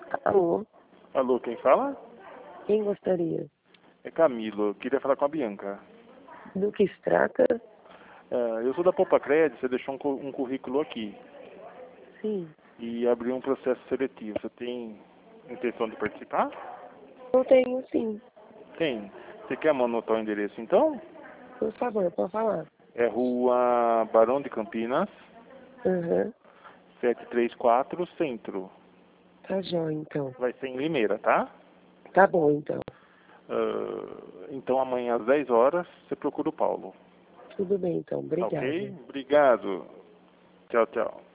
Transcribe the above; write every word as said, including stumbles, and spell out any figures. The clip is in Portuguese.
Alô? Alô, quem fala? Quem gostaria? É Camilo, eu queria falar com a Bianca. Do que se trata? É, eu sou da Poupa Crédito, você deixou um, cu- um currículo aqui Sim. e abriu um processo seletivo. Você tem intenção de participar? Eu tenho sim. Tem. Você quer anotar o endereço então? Por favor, pode falar. É Rua Barão de Campinas, Aham. setecentos e trinta e quatro, Centro. Tá jóia, então. Vai ser em Limeira, tá? Tá bom, então. Ah, então amanhã às dez horas você procura o Paulo. Tudo bem, então. Tá Obrigada. ok? Obrigado. Tchau, tchau.